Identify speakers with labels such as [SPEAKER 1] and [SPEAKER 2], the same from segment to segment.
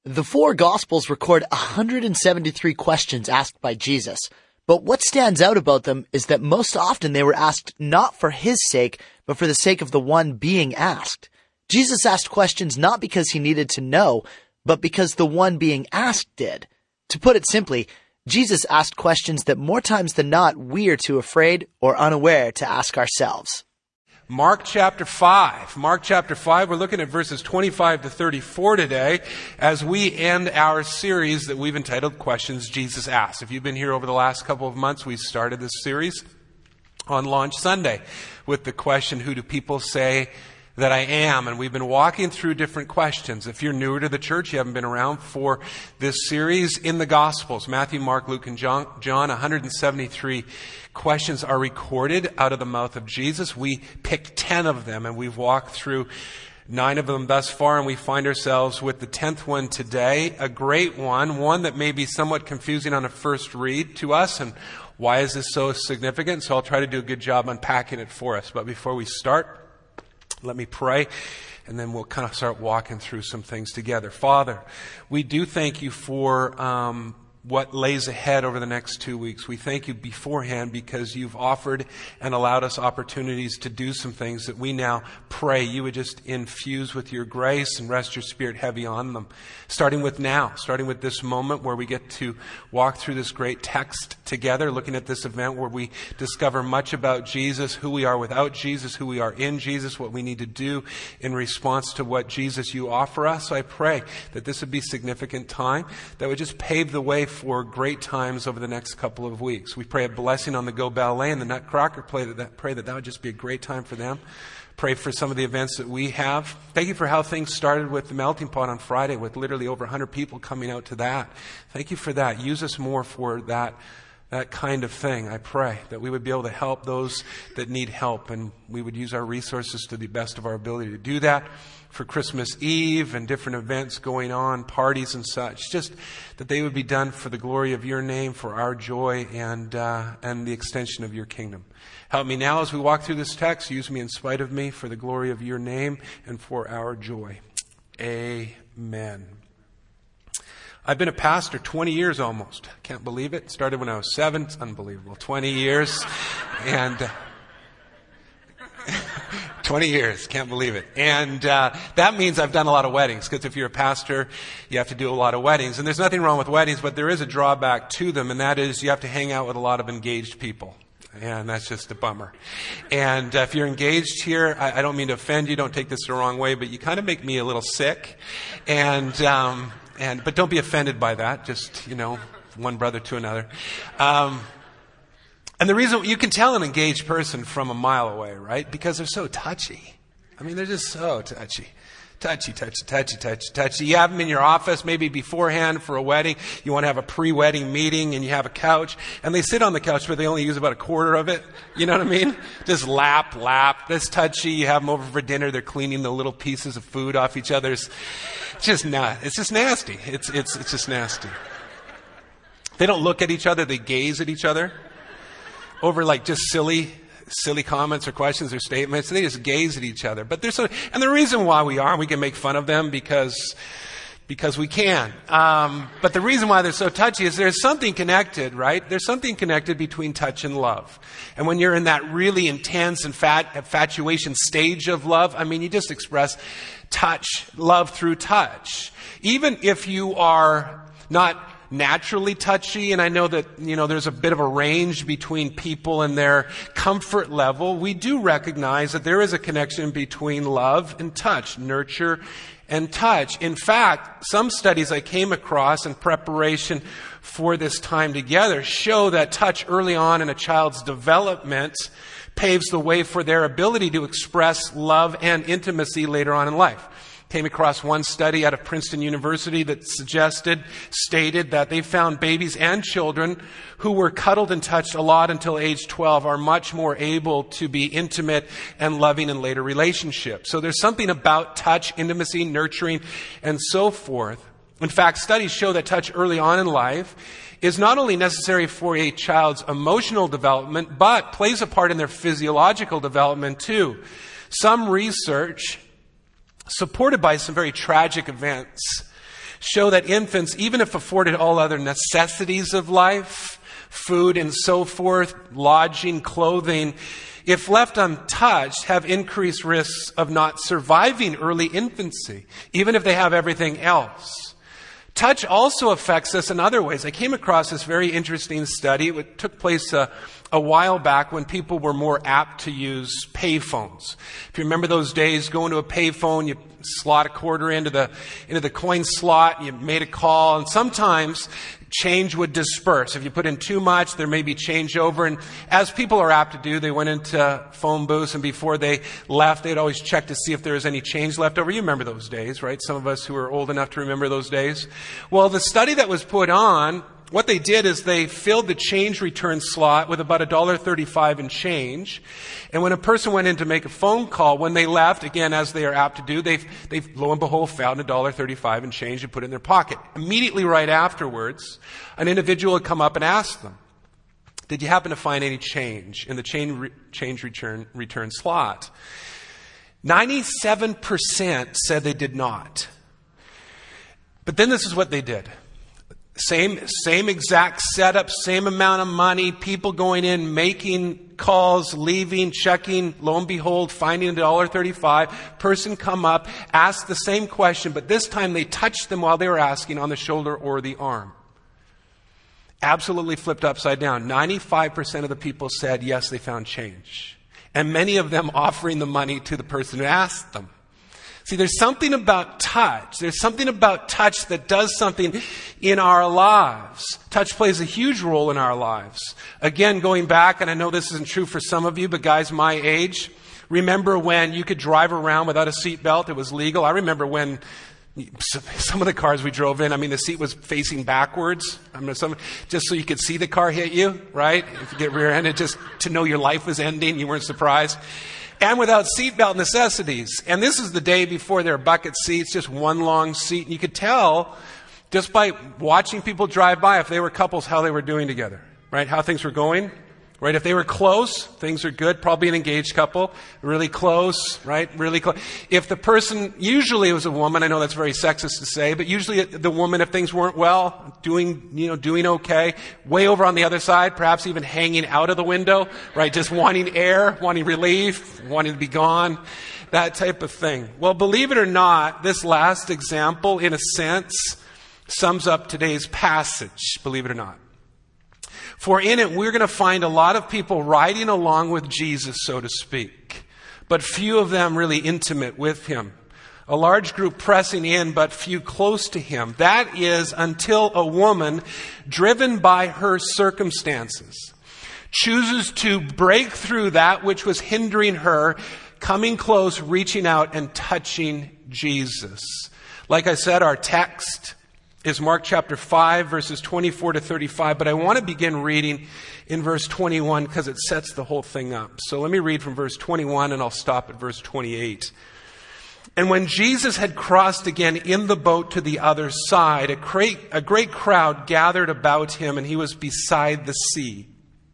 [SPEAKER 1] The four Gospels record 173 questions asked by Jesus, but what stands out about them is that most often they were asked not for his sake, but for the sake of the one being asked. Jesus asked questions not because he needed to know, but because the one being asked did. To put it simply, Jesus asked questions that more times than not we are too afraid or unaware to ask ourselves.
[SPEAKER 2] Mark chapter 5. Mark chapter 5, we're looking at verses 25 to 34 today as we end our series that we've entitled Questions Jesus Asked. If you've been here over the last couple of months, we started this series on Launch Sunday with the question, who do people say that I am? And we've been walking through different questions. If you're newer to the church, you haven't been around for this series, in the Gospels, Matthew, Mark, Luke, and John, 173 questions are recorded out of the mouth of Jesus. We picked 10 of them, and we've walked through 9 of them thus far, and we find ourselves with the 10th one today, a great one that may be somewhat confusing on a first read to us. And why is this so significant? So I'll try to do a good job unpacking it for us. But before we start, let me pray, and then we'll kind of start walking through some things together. Father, we do thank you for what lays ahead over the next 2 weeks. We thank you beforehand because you've offered and allowed us opportunities to do some things that we now pray you would just infuse with your grace and rest your Spirit heavy on them. Starting with this moment where we get to walk through this great text together, looking at this event where we discover much about Jesus, who we are without Jesus, who we are in Jesus, what we need to do in response to what Jesus you offer us. So I pray that this would be significant time that would just pave the way for great times over the next couple of weeks. We pray a blessing on the Go Ballet and the Nutcracker. Pray that would just be a great time for them. Pray for some of the events that we have. Thank you for how things started with the Melting Pot on Friday, with literally over 100 people coming out to that. Thank you for that. Use us more for that kind of thing. I pray that we would be able to help those that need help, and we would use our resources to the best of our ability to do that. For Christmas Eve and different events going on, parties and such, just that they would be done for the glory of your name, for our joy, and the extension of your kingdom. Help me now as we walk through this text. Use me in spite of me, for the glory of your name and for our joy. Amen. I've been a pastor 20 years almost. Can't believe it. Started when I was 7. It's unbelievable. 20 years. And 20 years. Can't believe it. And that means I've done a lot of weddings, because if you're a pastor, you have to do a lot of weddings. And there's nothing wrong with weddings, but there is a drawback to them, and that is you have to hang out with a lot of engaged people. And that's just a bummer. And if you're engaged here, I don't mean to offend you. Don't take this the wrong way, but you kind of make me a little sick. But don't be offended by that. Just, one brother to another. And the reason, you can tell an engaged person from a mile away, right? Because they're so touchy. I mean, they're just so touchy. Touchy. You have them in your office, maybe beforehand for a wedding. You want to have a pre-wedding meeting, and you have a couch. And they sit on the couch, but they only use about a quarter of it. You know what I mean? Just lap. That's touchy. You have them over for dinner. They're cleaning the little pieces of food off each other's. It's just nasty. It's just nasty. They don't look at each other. They gaze at each other over like just silly comments or questions or statements. They just gaze at each other. But and the reason why we can make fun of them because we can. But the reason why they're so touchy is there's something connected, right? There's something connected between touch and love. And when you're in that really intense infatuation stage of love, you just express love through touch. Even if you are not naturally touchy, and I know that, there's a bit of a range between people and their comfort level, we do recognize that there is a connection between love and touch, nurture and touch. In fact, some studies I came across in preparation for this time together show that touch early on in a child's development paves the way for their ability to express love and intimacy later on in life. Came across one study out of Princeton University that stated that they found babies and children who were cuddled and touched a lot until age 12 are much more able to be intimate and loving in later relationships. So there's something about touch, intimacy, nurturing, and so forth. In fact, studies show that touch early on in life is not only necessary for a child's emotional development, but plays a part in their physiological development too. Some research, supported by some very tragic events, show that infants, even if afforded all other necessities of life, food and so forth, lodging, clothing, if left untouched, have increased risks of not surviving early infancy, even if they have everything else. Touch also affects us in other ways. I came across this very interesting study. It took place a while back when people were more apt to use payphones. If you remember those days, going to a payphone, you slot a quarter into the coin slot, you made a call, and sometimes change would disperse. If you put in too much, there may be change over. And as people are apt to do, they went into phone booths, and before they left, they'd always check to see if there was any change left over. You remember those days, right? Some of us who are old enough to remember those days. Well, the study that was put on, what they did is they filled the change return slot with about $1.35 in change. And when a person went in to make a phone call, when they left, again, as they are apt to do, they lo and behold found $1.35 in change and put it in their pocket. Immediately right afterwards, an individual would come up and ask them, did you happen to find any change in the change return slot? 97% said they did not. But then this is what they did. Same exact setup, same amount of money, people going in, making calls, leaving, checking, lo and behold, finding $1.35. Person come up, ask the same question, but this time they touched them while they were asking on the shoulder or the arm. Absolutely flipped upside down. 95% of the people said yes, they found change. And many of them offering the money to the person who asked them. See, there's something about touch. There's something about touch that does something in our lives. Touch plays a huge role in our lives. Again, going back, and I know this isn't true for some of you, but guys my age, remember when you could drive around without a seatbelt? It was legal. I remember when some of the cars we drove in, the seat was facing backwards. Just so you could see the car hit you, right? If you get rear-ended, just to know your life was ending, you weren't surprised. And without seatbelt necessities. And this is the day before there were bucket seats, just one long seat. And you could tell just by watching people drive by, if they were couples, how they were doing together, right? How things were going, right? If they were close, things are good. Probably an engaged couple. Really close, right? Really close. If the person, usually it was a woman, I know that's very sexist to say, but usually the woman, if things weren't well, doing okay, way over on the other side, perhaps even hanging out of the window, right? Just wanting air, wanting relief, wanting to be gone, that type of thing. Well, believe it or not, this last example, in a sense, sums up today's passage, believe it or not. For in it, we're going to find a lot of people riding along with Jesus, so to speak, but few of them really intimate with him. A large group pressing in, but few close to him. That is until a woman, driven by her circumstances, chooses to break through that which was hindering her, coming close, reaching out, and touching Jesus. Like I said, our text is Mark chapter 5, verses 24 to 35. But I want to begin reading in verse 21 because it sets the whole thing up. So let me read from verse 21 and I'll stop at verse 28. And when Jesus had crossed again in the boat to the other side, a great crowd gathered about him, and he was beside the sea.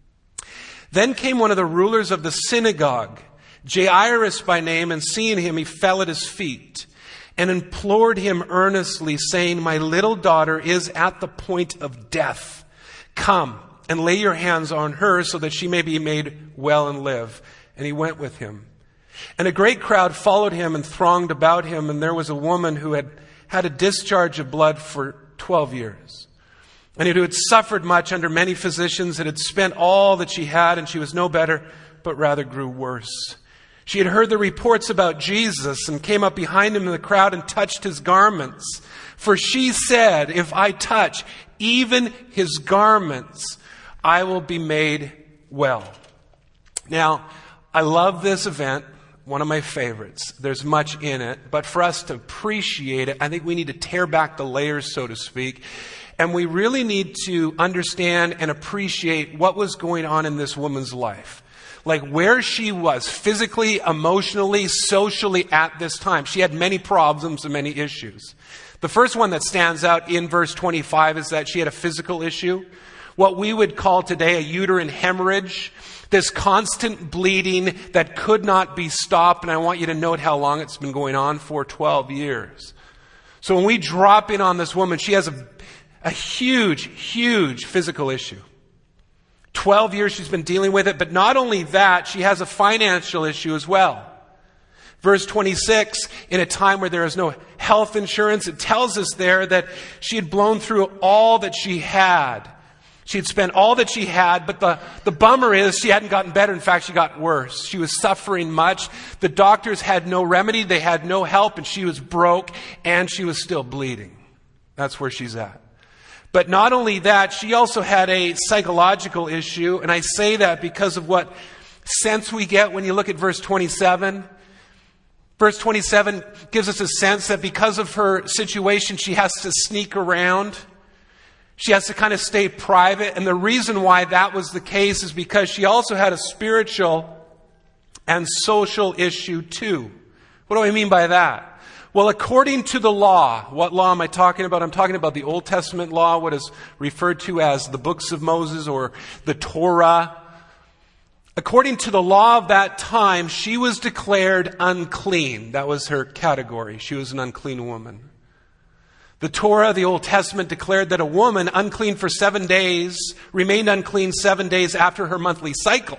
[SPEAKER 2] Then came one of the rulers of the synagogue, Jairus by name, and seeing him, he fell at his feet and implored him earnestly, saying, my little daughter is at the point of death. Come and lay your hands on her so that she may be made well and live. And he went with him. And a great crowd followed him and thronged about him. And there was a woman who had had a discharge of blood for 12 years. And who had suffered much under many physicians and had spent all that she had, and she was no better, but rather grew worse. She had heard the reports about Jesus and came up behind him in the crowd and touched his garments. For she said, if I touch even his garments, I will be made well. Now, I love this event, one of my favorites. There's much in it, but for us to appreciate it, I think we need to tear back the layers, so to speak. And we really need to understand and appreciate what was going on in this woman's life. Like where she was physically, emotionally, socially at this time. She had many problems and many issues. The first one that stands out in verse 25 is that she had a physical issue. What we would call today a uterine hemorrhage. This constant bleeding that could not be stopped. And I want you to note how long it's been going on for, 12 years. So when we drop in on this woman, she has a huge, huge physical issue. 12 years she's been dealing with it, but not only that, she has a financial issue as well. Verse 26, in a time where there is no health insurance, it tells us there that she had blown through all that she had. She had spent all that she had, but the bummer is she hadn't gotten better. In fact, she got worse. She was suffering much. The doctors had no remedy. They had no help, and she was broke, and she was still bleeding. That's where she's at. But not only that, she also had a psychological issue, and I say that because of what sense we get when you look at verse 27. Verse 27 gives us a sense that because of her situation, she has to sneak around. She has to kind of stay private. And the reason why that was the case is because she also had a spiritual and social issue too. What do I mean by that? Well, according to the law, what law am I talking about? I'm talking about the Old Testament law, what is referred to as the books of Moses or the Torah. According to the law of that time, she was declared unclean. That was her category. She was an unclean woman. The Torah, the Old Testament, declared that a woman unclean for 7 days remained unclean 7 days after her monthly cycle.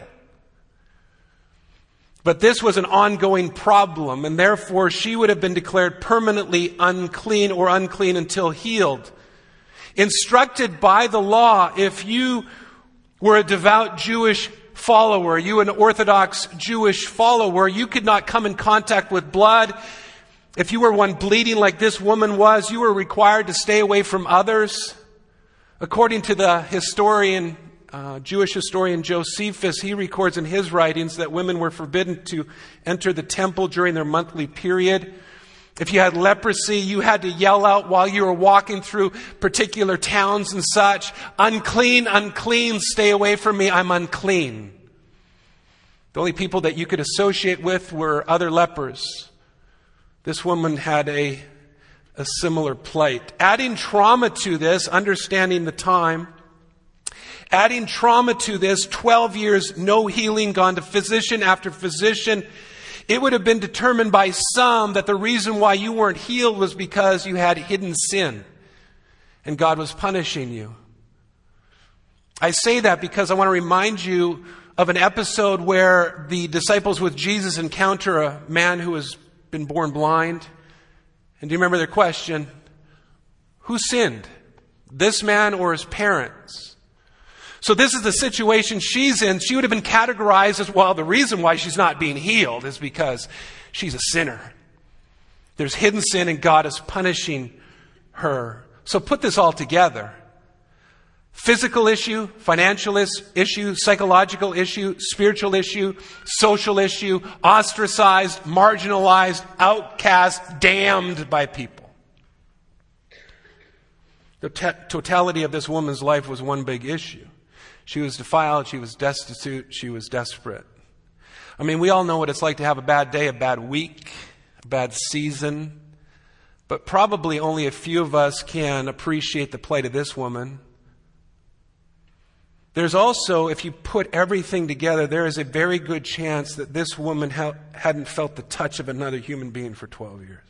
[SPEAKER 2] But this was an ongoing problem, and therefore she would have been declared permanently unclean or unclean until healed. Instructed by the law, if you were a devout Jewish follower, you an Orthodox Jewish follower, you could not come in contact with blood. If you were one bleeding like this woman was, you were required to stay away from others. According to the historian, Jewish historian Josephus, he records in his writings that women were forbidden to enter the temple during their monthly period. If you had leprosy, you had to yell out while you were walking through particular towns and such, "Unclean, unclean, stay away from me, I'm unclean." The only people that you could associate with were other lepers. This woman had a similar plight. Adding trauma to this, understanding the time, adding trauma to this, 12 years, no healing, gone to physician after physician, it would have been determined by some that the reason why you weren't healed was because you had hidden sin and God was punishing you. I say that because I want to remind you of an episode where the disciples with Jesus encounter a man who has been born blind. And do you remember their question? Who sinned? This man or his parents? So this is the situation she's in. She would have been categorized as, well, the reason why she's not being healed is because she's a sinner. There's hidden sin and God is punishing her. So put this all together. Physical issue, financial issue, psychological issue, spiritual issue, social issue, ostracized, marginalized, outcast, damned by people. The totality of this woman's life was one big issue. She was defiled, she was destitute, she was desperate. I mean, we all know what it's like to have a bad day, a bad week, a bad season. But probably only a few of us can appreciate the plight of this woman. There's also, if you put everything together, there is a very good chance that this woman hadn't felt the touch of another human being for 12 years.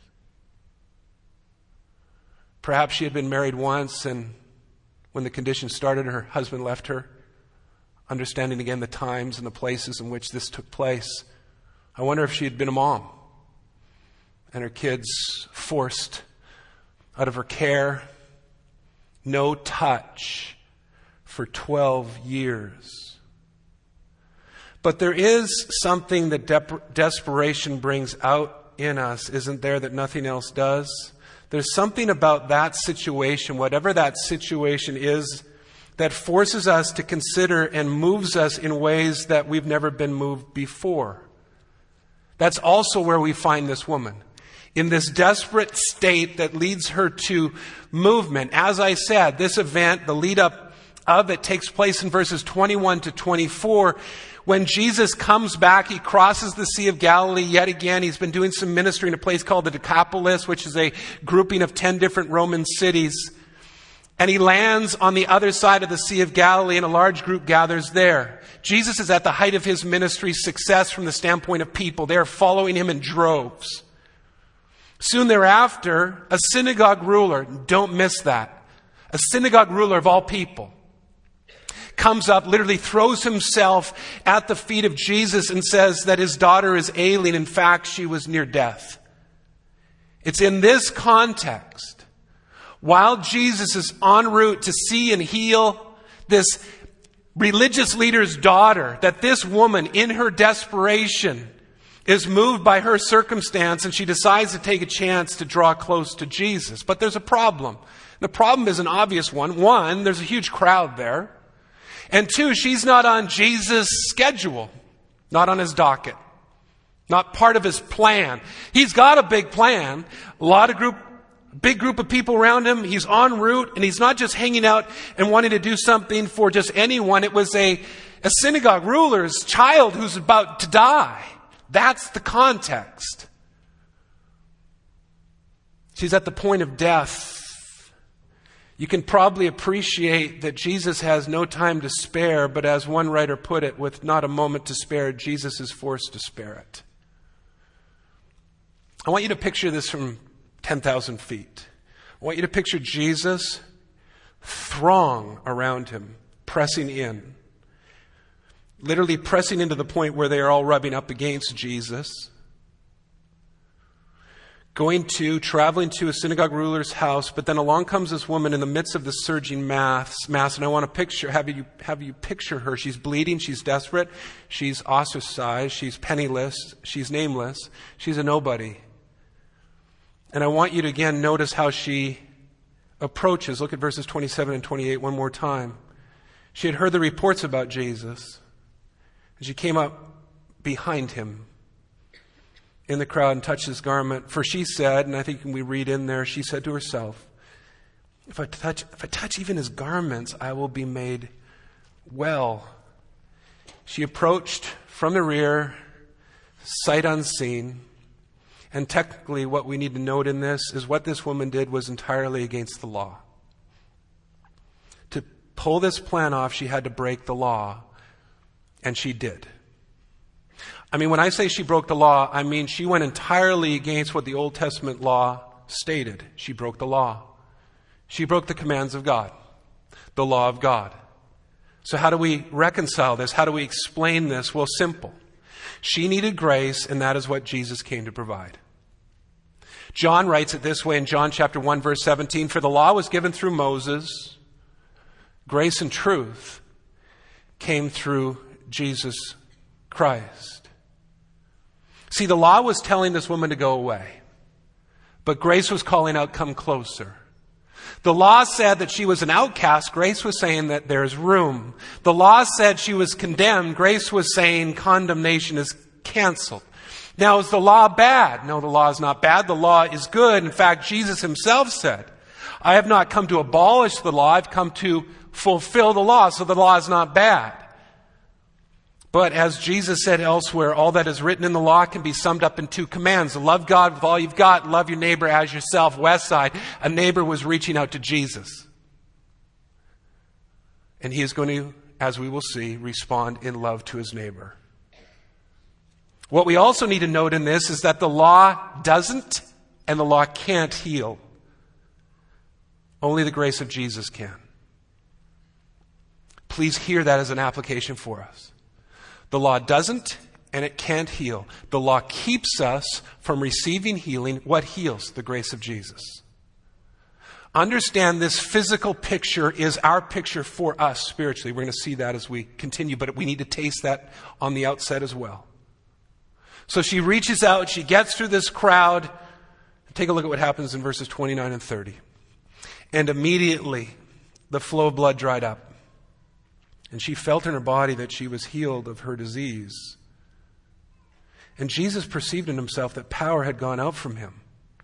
[SPEAKER 2] Perhaps she had been married once, and when the condition started, her husband left her. Understanding again the times and the places in which this took place. I wonder if she had been a mom, and her kids forced out of her care. No touch for 12 years. But there is something that desperation brings out in us, isn't there, that nothing else does? There's something about that situation, whatever that situation is, that forces us to consider and moves us in ways that we've never been moved before. That's also where we find this woman. In this desperate state that leads her to movement. As I said, this event, the lead up of it, takes place in verses 21 to 24. When Jesus comes back, he crosses the Sea of Galilee yet again. He's been doing some ministry in a place called the Decapolis, which is a grouping of 10 different Roman cities. And he lands on the other side of the Sea of Galilee, and a large group gathers there. Jesus is at the height of his ministry success from the standpoint of people. They are following him in droves. Soon thereafter, a synagogue ruler, don't miss that, a synagogue ruler of all people, comes up, literally throws himself at the feet of Jesus and says that his daughter is ailing. In fact, she was near death. It's in this context, while Jesus is en route to see and heal this religious leader's daughter, that this woman, in her desperation, is moved by her circumstance, and she decides to take a chance to draw close to Jesus. But there's a problem. The problem is an obvious one. One, there's a huge crowd there. And two, she's not on Jesus' schedule, not on his docket, not part of his plan. He's got a big plan, big group of people around him. He's en route, and he's not just hanging out and wanting to do something for just anyone. It was a synagogue ruler's child who's about to die. That's the context. She's at the point of death. You can probably appreciate that Jesus has no time to spare, but as one writer put it, with not a moment to spare, Jesus is forced to spare it. I want you to picture this from 10,000 feet. I want you to picture Jesus, throng around him, pressing in. Literally pressing into the point where they are all rubbing up against Jesus. Traveling to a synagogue ruler's house, but then along comes this woman in the midst of the surging mass, and I want to have you picture her. She's bleeding, she's desperate, she's ostracized, she's penniless, she's nameless, she's a nobody. And I want you to again notice how she approaches. Look at verses 27 and 28 one more time. She had heard the reports about Jesus. She came up behind him in the crowd and touched his garment. For she said, and I think we read in there, she said to herself, if I touch even his garments, I will be made well. She approached from the rear, sight unseen. And technically what we need to note in this is what this woman did was entirely against the law. To pull this plan off, she had to break the law. And she did. I mean, when I say she broke the law, I mean she went entirely against what the Old Testament law stated. She broke the law. She broke the commands of God, the law of God. So how do we reconcile this? How do we explain this? Well, simple. She needed grace, and that is what Jesus came to provide. John writes it this way in John chapter 1, verse 17, for the law was given through Moses. Grace and truth came through Jesus Christ. See, the law was telling this woman to go away, but grace was calling out, come closer. The law said that she was an outcast. Grace was saying that there's room. The law said she was condemned. Grace was saying condemnation is canceled. Now, is the law bad? No, the law is not bad. The law is good. In fact, Jesus himself said, I have not come to abolish the law. I've come to fulfill the law. So the law is not bad. But as Jesus said elsewhere, all that is written in the law can be summed up in two commands. Love God with all you've got. Love your neighbor as yourself. Westside, a neighbor was reaching out to Jesus. And he is going to, as we will see, respond in love to his neighbor. What we also need to note in this is that the law doesn't and the law can't heal. Only the grace of Jesus can. Please hear that as an application for us. The law doesn't and it can't heal. The law keeps us from receiving healing. What heals? The grace of Jesus. Understand this physical picture is our picture for us spiritually. We're going to see that as we continue, but we need to taste that on the outset as well. So she reaches out, she gets through this crowd. Take a look at what happens in verses 29 and 30. And immediately the flow of blood dried up. And she felt in her body that she was healed of her disease. And Jesus perceived in himself that power had gone out from him.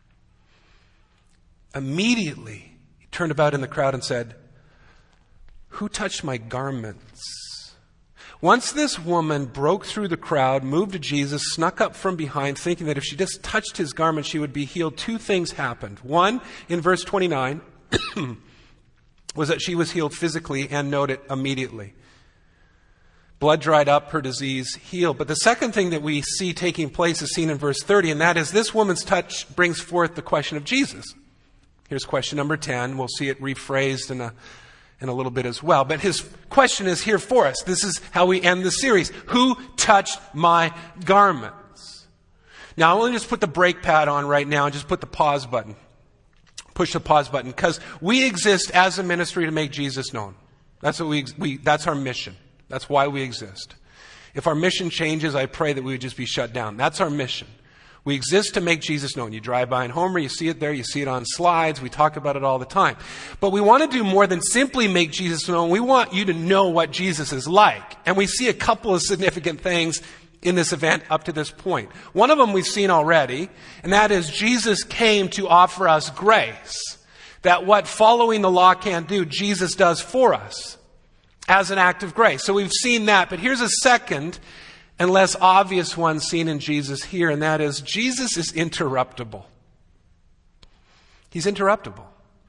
[SPEAKER 2] Immediately, he turned about in the crowd and said, "Who touched my garments?" Once this woman broke through the crowd, moved to Jesus, snuck up from behind, thinking that if she just touched his garment, she would be healed, two things happened. One, in verse 29, was that she was healed physically, and note it, immediately. Blood dried up, her disease healed. But the second thing that we see taking place is seen in verse 30, and that is this woman's touch brings forth the question of Jesus. Here's question number 10. We'll see it rephrased in a little bit as well. But his question is here for us. This is how we end the series. Who touched my garments? Now, I want to just put the brake pad on right now and just put the pause button. Push the pause button. Because we exist as a ministry to make Jesus known. That's what that's our mission. That's why we exist. If our mission changes, I pray that we would just be shut down. That's our mission. We exist to make Jesus known. You drive by in Homer, you see it there, you see it on slides, we talk about it all the time. But we want to do more than simply make Jesus known. We want you to know what Jesus is like. And we see a couple of significant things in this event up to this point. One of them we've seen already, and that is Jesus came to offer us grace. That what following the law can't do, Jesus does for us as an act of grace. So we've seen that. But here's a second and less obvious one seen in Jesus here, and that is Jesus is interruptible. He's interruptible.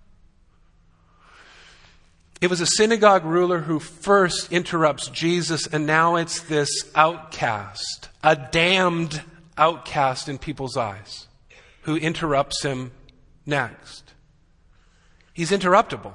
[SPEAKER 2] It was a synagogue ruler who first interrupts Jesus, and now it's this outcast, a damned outcast in people's eyes, who interrupts him next. He's interruptible.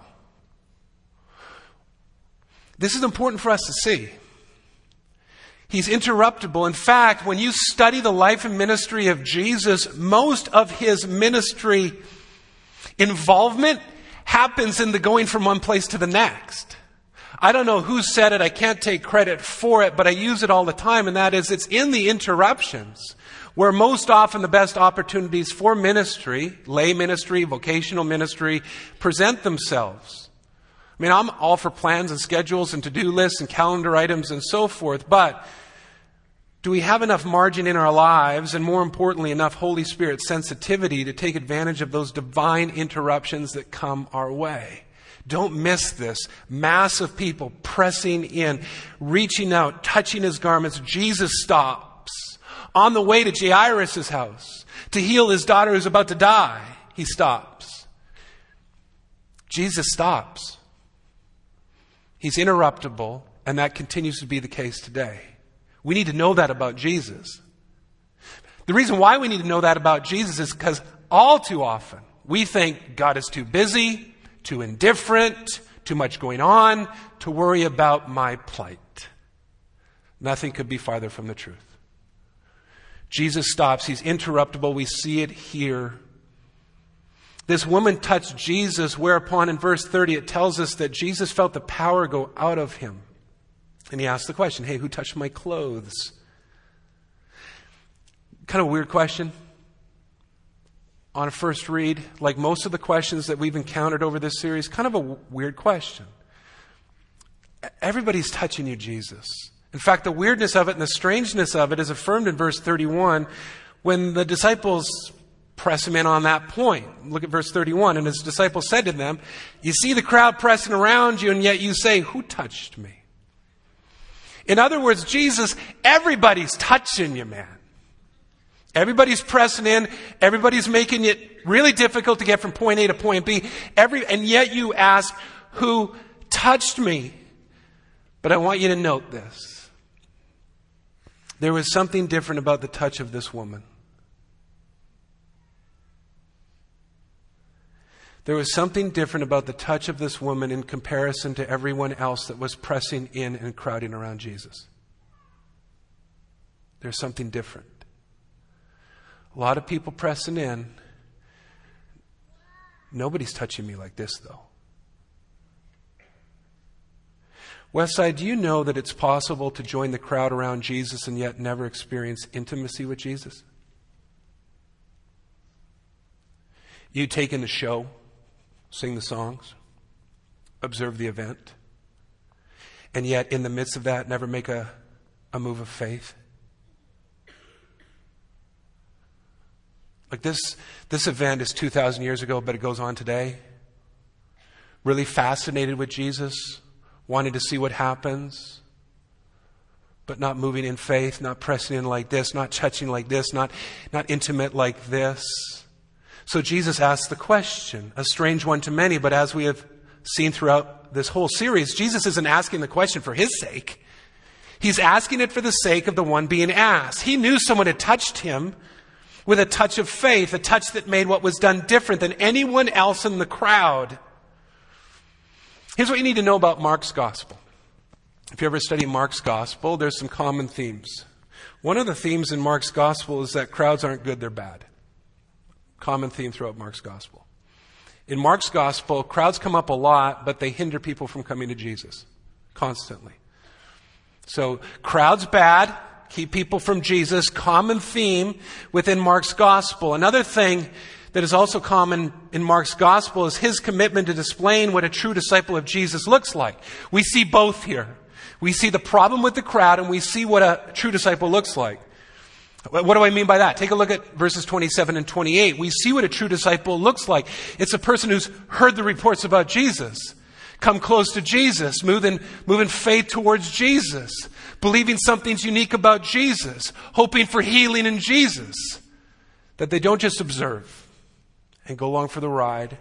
[SPEAKER 2] This is important for us to see. He's interruptible. In fact, when you study the life and ministry of Jesus, most of his ministry involvement happens in the going from one place to the next. I don't know who said it. I can't take credit for it, but I use it all the time, and that is it's in the interruptions where most often the best opportunities for ministry, lay ministry, vocational ministry, present themselves. I mean, I'm all for plans and schedules and to-do lists and calendar items and so forth, but do we have enough margin in our lives, and more importantly, enough Holy Spirit sensitivity to take advantage of those divine interruptions that come our way? Don't miss this. Mass of people pressing in, reaching out, touching his garments. Jesus stops. On the way to Jairus' house to heal his daughter who's about to die, he stops. Jesus stops. He's interruptible, and that continues to be the case today. We need to know that about Jesus. The reason why we need to know that about Jesus is because all too often we think God is too busy, too indifferent, too much going on to worry about my plight. Nothing could be farther from the truth. Jesus stops. He's interruptible. We see it here. This woman touched Jesus, whereupon in verse 30 it tells us that Jesus felt the power go out of him. And he asked the question, hey, who touched my clothes? Kind of a weird question on a first read. Like most of the questions that we've encountered over this series, kind of a weird question. Everybody's touching you, Jesus. In fact, the weirdness of it and the strangeness of it is affirmed in verse 31 when the disciples press him in on that point. Look at verse 31. And his disciples said to them, you see the crowd pressing around you, and yet you say, who touched me? In other words, Jesus, everybody's touching you, man. Everybody's pressing in. Everybody's making it really difficult to get from point A to point B. And yet you ask, who touched me? But I want you to note this. There was something different about the touch of this woman. There was something different about the touch of this woman in comparison to everyone else that was pressing in and crowding around Jesus. There's something different. A lot of people pressing in. Nobody's touching me like this, though. Westside, do you know that it's possible to join the crowd around Jesus and yet never experience intimacy with Jesus? You take in the show, sing the songs, observe the event, and yet in the midst of that never make a move of faith. Like this event is 2,000 years ago, but it goes on today. Really fascinated with Jesus, wanting to see what happens, but not moving in faith, not pressing in like this, not touching like this, not intimate like this. So Jesus asks the question, a strange one to many, but as we have seen throughout this whole series, Jesus isn't asking the question for his sake. He's asking it for the sake of the one being asked. He knew someone had touched him with a touch of faith, a touch that made what was done different than anyone else in the crowd. Here's what you need to know about Mark's gospel. If you ever study Mark's gospel, there's some common themes. One of the themes in Mark's gospel is that crowds aren't good, they're bad. Common theme throughout Mark's gospel. In Mark's gospel, crowds come up a lot, but they hinder people from coming to Jesus constantly. So crowds bad, keep people from Jesus, common theme within Mark's gospel. Another thing that is also common in Mark's gospel is his commitment to displaying what a true disciple of Jesus looks like. We see both here. We see the problem with the crowd and we see what a true disciple looks like. What do I mean by that? Take a look at verses 27 and 28. We see what a true disciple looks like. It's a person who's heard the reports about Jesus, come close to Jesus, moving faith towards Jesus, believing something's unique about Jesus, hoping for healing in Jesus, that they don't just observe and go along for the ride.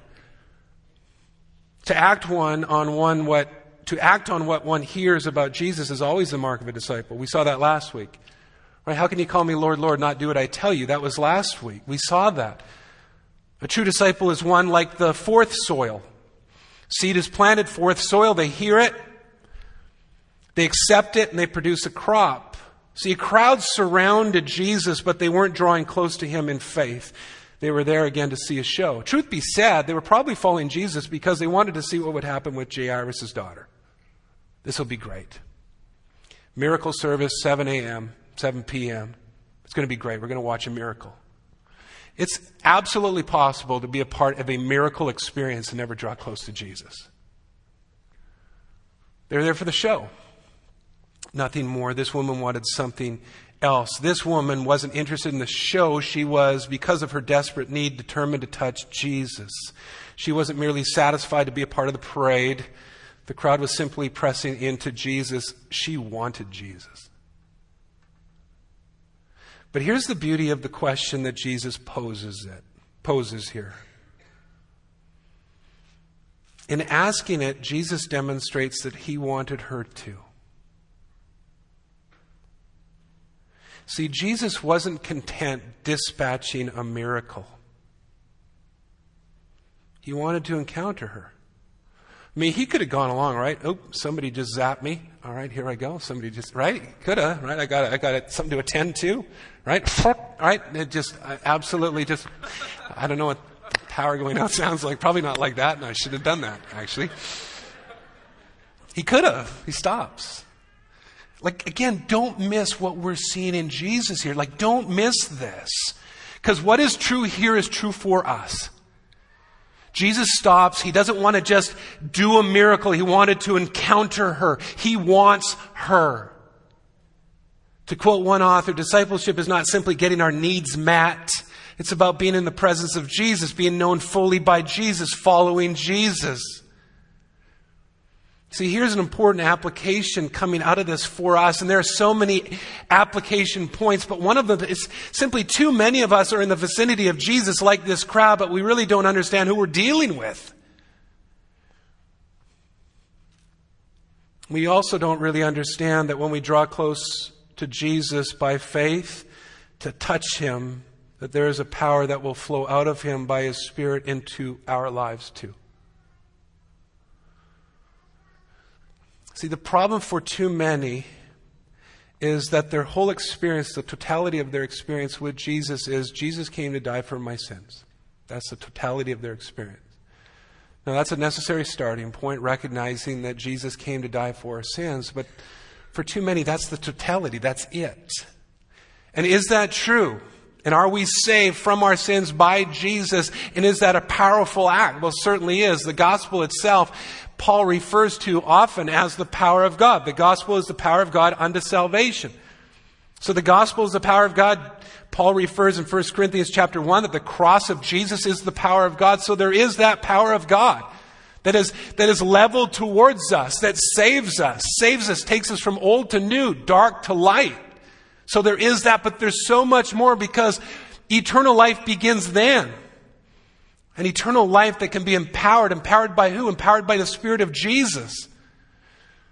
[SPEAKER 2] To act on what one hears about Jesus is always the mark of a disciple. We saw that last week. Right? How can you call me Lord, Lord, not do what I tell you? That was last week. We saw that. A true disciple is one like the fourth soil. Seed is planted, fourth soil, they hear it, they accept it, and they produce a crop. See, a crowd surrounded Jesus, but they weren't drawing close to him in faith. They were there again to see a show. Truth be said, they were probably following Jesus because they wanted to see what would happen with Jairus' daughter. This will be great. Miracle service, 7 a.m., 7 p.m. It's going to be great. We're going to watch a miracle. It's absolutely possible to be a part of a miracle experience and never draw close to Jesus. They're there for the show. Nothing more. This woman wanted something else. This woman wasn't interested in the show. She was, because of her desperate need, determined to touch Jesus. She wasn't merely satisfied to be a part of the parade. The crowd was simply pressing into Jesus. She wanted Jesus. But here's the beauty of the question that Jesus poses here. In asking it, Jesus demonstrates that he wanted her to. See, Jesus wasn't content dispatching a miracle. He wanted to encounter her. I mean, he could have gone along, right? Oh, somebody just zapped me. All right, here I go. Somebody just, right? Could have, right? I got something to attend to, right? All right? It just, absolutely just, I don't know what power going out sounds like. Probably not like that, and I should have done that, actually. He could have. He stops. Like, again, don't miss what we're seeing in Jesus here. Like, don't miss this. Because what is true here is true for us. Jesus stops. He doesn't want to just do a miracle. He wanted to encounter her. He wants her. To quote one author, discipleship is not simply getting our needs met. It's about being in the presence of Jesus, being known fully by Jesus, following Jesus. See, here's an important application coming out of this for us, and there are so many application points, but one of them is simply too many of us are in the vicinity of Jesus like this crowd, but we really don't understand who we're dealing with. We also don't really understand that when we draw close to Jesus by faith, to touch him, that there is a power that will flow out of him by his Spirit into our lives too. See, the problem for too many is that their whole experience, the totality of their experience with Jesus is, Jesus came to die for my sins. That's the totality of their experience. Now, that's a necessary starting point, recognizing that Jesus came to die for our sins. But for too many, that's the totality. That's it. And is that true? And are we saved from our sins by Jesus? And is that a powerful act? Well, it certainly is. The gospel itself, Paul refers to often as the power of God. The gospel is the power of God unto salvation. So the gospel is the power of God. Paul refers in 1 Corinthians chapter 1 that the cross of Jesus is the power of God. So there is that power of God that is leveled towards us, that saves us, takes us from old to new, dark to light. So there is that, but there's so much more, because eternal life begins then. An eternal life that can be empowered by who? Empowered by the Spirit of Jesus.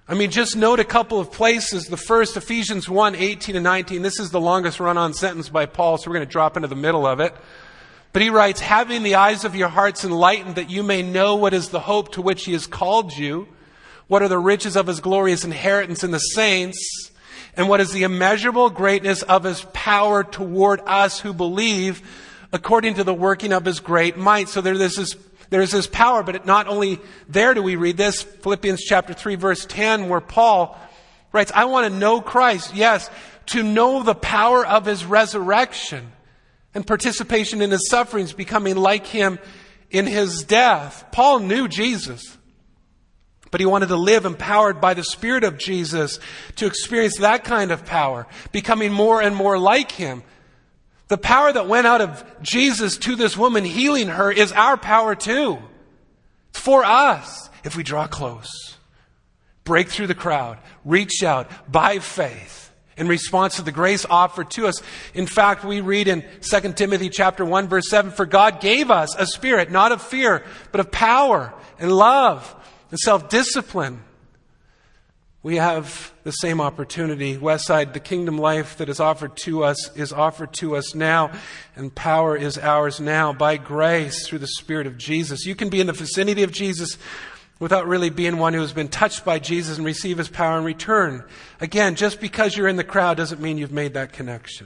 [SPEAKER 2] I mean, just note a couple of places. The first, Ephesians 1:18 and 19. This is the longest run-on sentence by Paul, so we're going to drop into the middle of it. But he writes, having the eyes of your hearts enlightened, that you may know what is the hope to which he has called you, what are the riches of his glorious inheritance in the saints, and what is the immeasurable greatness of his power toward us who believe, according to the working of his great might. So there's this power, but not only there do we read this, Philippians chapter 3, verse 10, where Paul writes, I want to know Christ, yes, to know the power of his resurrection and participation in his sufferings, becoming like him in his death. Paul knew Jesus, but he wanted to live empowered by the Spirit of Jesus to experience that kind of power, becoming more and more like him. The power that went out of Jesus to this woman, healing her, is our power too. It's for us if we draw close, break through the crowd, reach out by faith in response to the grace offered to us. In fact, we read in 2 Timothy chapter 1, verse 7, for God gave us a spirit, not of fear, but of power and love and self-discipline. We have the same opportunity. Westside, the kingdom life that is offered to us now, and power is ours now by grace through the Spirit of Jesus. You can be in the vicinity of Jesus without really being one who has been touched by Jesus and receive his power in return. Again, just because you're in the crowd doesn't mean you've made that connection.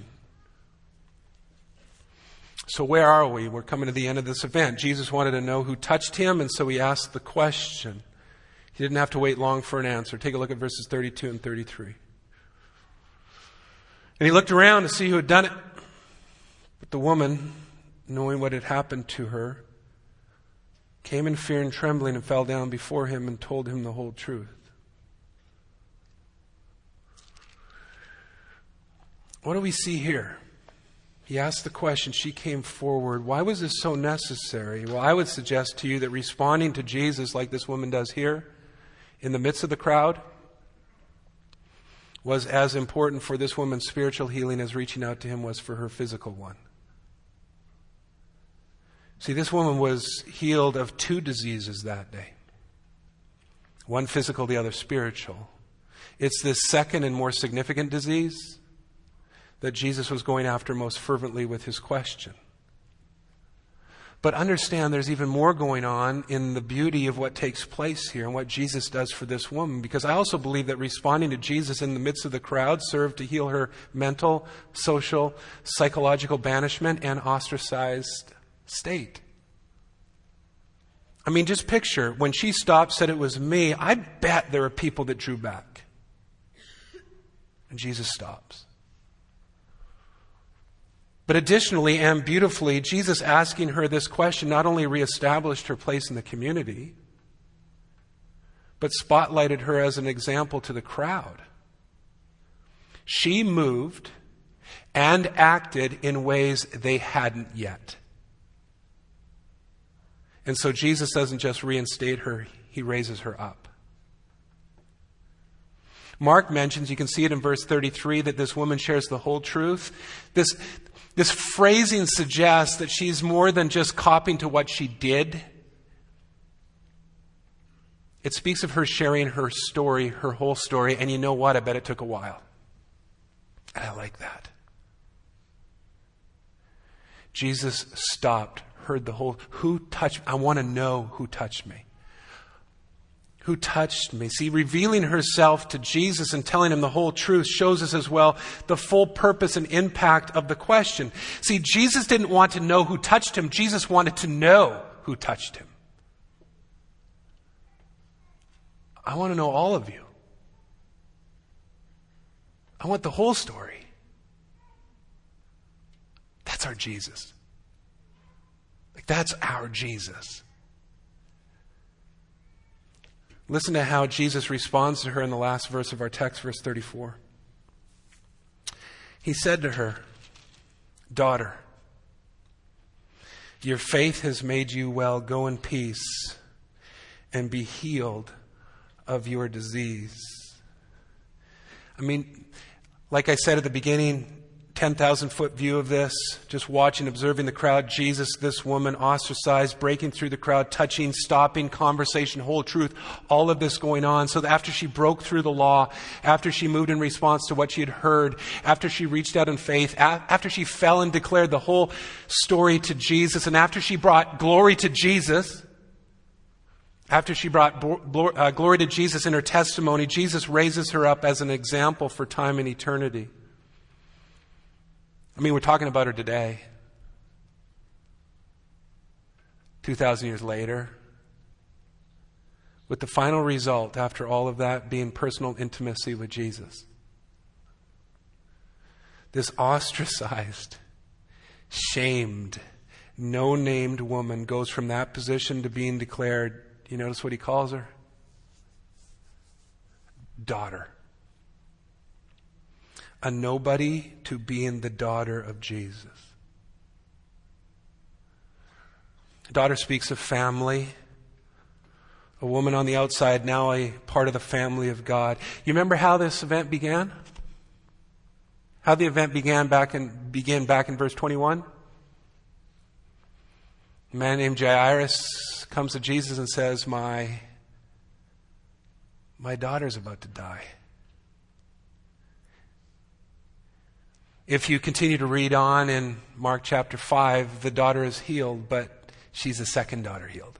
[SPEAKER 2] So where are we? We're coming to the end of this event. Jesus wanted to know who touched him, and so he asked the question. He didn't have to wait long for an answer. Take a look at verses 32 and 33. And he looked around to see who had done it. But the woman, knowing what had happened to her, came in fear and trembling and fell down before him and told him the whole truth. What do we see here? He asked the question. She came forward. Why was this so necessary? Well, I would suggest to you that responding to Jesus like this woman does here, in the midst of the crowd, was as important for this woman's spiritual healing as reaching out to him was for her physical one. See, this woman was healed of two diseases that day. One physical, the other spiritual. It's this second and more significant disease that Jesus was going after most fervently with his question. But understand there's even more going on in the beauty of what takes place here and what Jesus does for this woman. Because I also believe that responding to Jesus in the midst of the crowd served to heal her mental, social, psychological banishment and ostracized state. I mean, just picture, when she stopped, said it was me, I bet there are people that drew back. And Jesus stops. But additionally and beautifully, Jesus asking her this question not only reestablished her place in the community, but spotlighted her as an example to the crowd. She moved and acted in ways they hadn't yet. And so Jesus doesn't just reinstate her, he raises her up. Mark mentions, you can see it in verse 33, that this woman shares the whole truth. This phrasing suggests that she's more than just copying to what she did. It speaks of her sharing her story, her whole story, and you know what? I bet it took a while. And I like that. Jesus stopped, heard the whole, who touched me? I want to know who touched me. Who touched me? See, revealing herself to Jesus and telling him the whole truth shows us as well the full purpose and impact of the question. See, Jesus didn't want to know who touched him. Jesus wanted to know who touched him. I want to know all of you. I want the whole story. That's our Jesus. That's our Jesus. Listen to how Jesus responds to her in the last verse of our text, verse 34. He said to her, "Daughter, your faith has made you well. Go in peace and be healed of your disease." I mean, like I said at the beginning, 10,000-foot view of this, just watching, observing the crowd. Jesus, this woman, ostracized, breaking through the crowd, touching, stopping, conversation, whole truth, all of this going on. So that after she broke through the law, after she moved in response to what she had heard, after she reached out in faith, after she fell and declared the whole story to Jesus, and after she brought glory to Jesus, after she brought glory to Jesus in her testimony, Jesus raises her up as an example for time and eternity. I mean, we're talking about her today. 2,000 years later. With the final result, after all of that, being personal intimacy with Jesus. This ostracized, shamed, no-named woman goes from that position to being declared, you notice what he calls her? Daughter. A nobody to being the daughter of Jesus. Daughter speaks of family. A woman on the outside, now a part of the family of God. You remember how this event began? How the event began back in verse 21? A man named Jairus comes to Jesus and says, My daughter's about to die. If you continue to read on in Mark chapter 5, the daughter is healed, but she's the second daughter healed.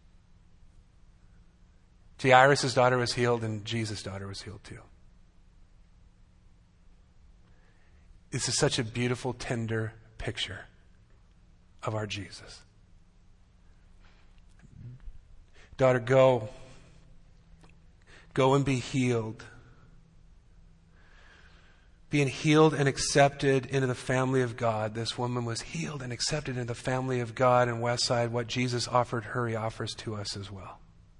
[SPEAKER 2] Jairus' daughter was healed, and Jesus' daughter was healed too. This is such a beautiful, tender picture of our Jesus. Daughter, go. Go and be healed. Being healed and accepted into the family of God. This woman was healed and accepted into the family of God. And Westside, what Jesus offered her, he offers to us as well.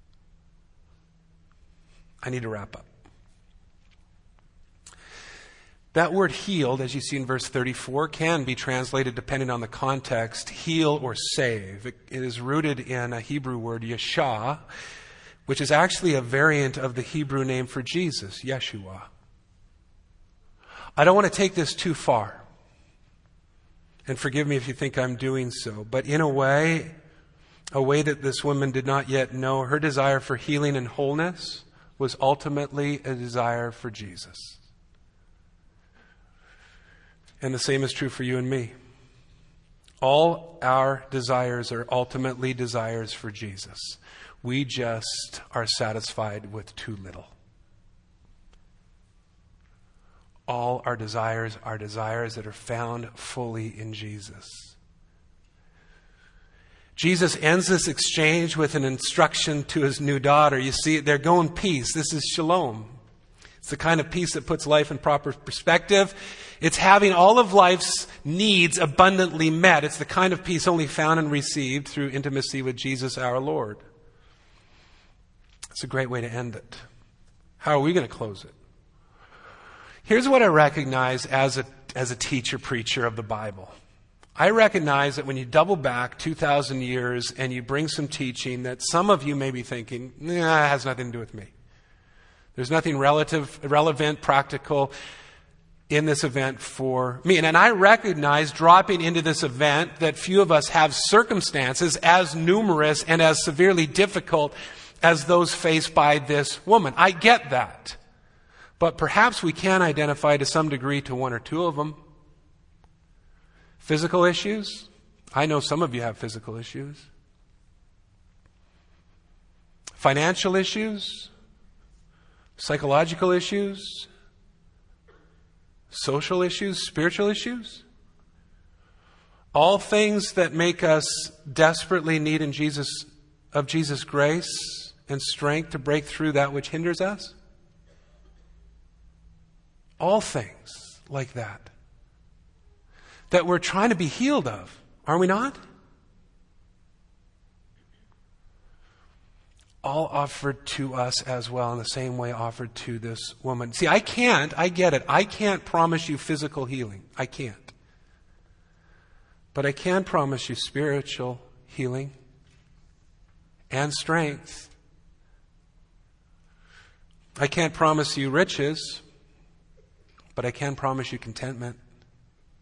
[SPEAKER 2] I need to wrap up. That word healed, as you see in verse 34, can be translated, depending on the context, heal or save. It is rooted in a Hebrew word, yeshua, which is actually a variant of the Hebrew name for Jesus, Yeshua. I don't want to take this too far. And forgive me if you think I'm doing so. But in a way that this woman did not yet know, her desire for healing and wholeness was ultimately a desire for Jesus. And the same is true for you and me. All our desires are ultimately desires for Jesus. We just are satisfied with too little. All our desires are desires that are found fully in Jesus. Jesus ends this exchange with an instruction to his new daughter. You see, they're going peace. This is shalom. It's the kind of peace that puts life in proper perspective. It's having all of life's needs abundantly met. It's the kind of peace only found and received through intimacy with Jesus our Lord. It's a great way to end it. How are we going to close it? Here's what I recognize as a teacher, preacher of the Bible. I recognize that when you double back 2,000 years and you bring some teaching that some of you may be thinking, it has nothing to do with me. There's nothing relevant, practical in this event for me. And I recognize dropping into this event that few of us have circumstances as numerous and as severely difficult as those faced by this woman. I get that. But perhaps we can identify to some degree to one or two of them. Physical issues. I know some of you have physical issues. Financial issues. Psychological issues. Social issues. Spiritual issues. All things that make us desperately need of Jesus' grace and strength to break through that which hinders us. All things like that we're trying to be healed of, are we not? All offered to us as well in the same way offered to this woman. See, I get it. I can't promise you physical healing. I can't. But I can promise you spiritual healing and strength. I can't promise you riches, but I can promise you contentment.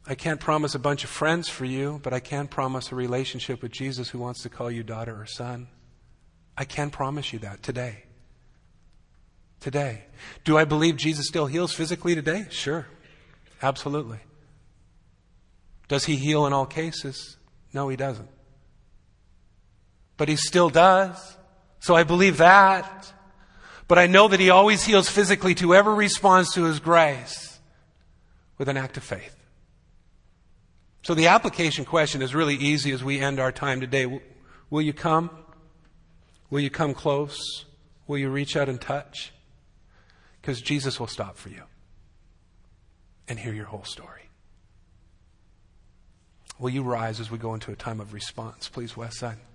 [SPEAKER 2] I can't promise a bunch of friends for you, but I can promise a relationship with Jesus who wants to call you daughter or son. I can promise you that today. Today. Do I believe Jesus still heals physically today? Sure. Absolutely. Does he heal in all cases? No, he doesn't. But he still does. So I believe that. But I know that he always heals physically to whoever responds to his grace with an act of faith. So the application question is really easy as we end our time today. Will you come? Will you come close? Will you reach out and touch? Because Jesus will stop for you and hear your whole story. Will you rise as we go into a time of response? Please, West Side.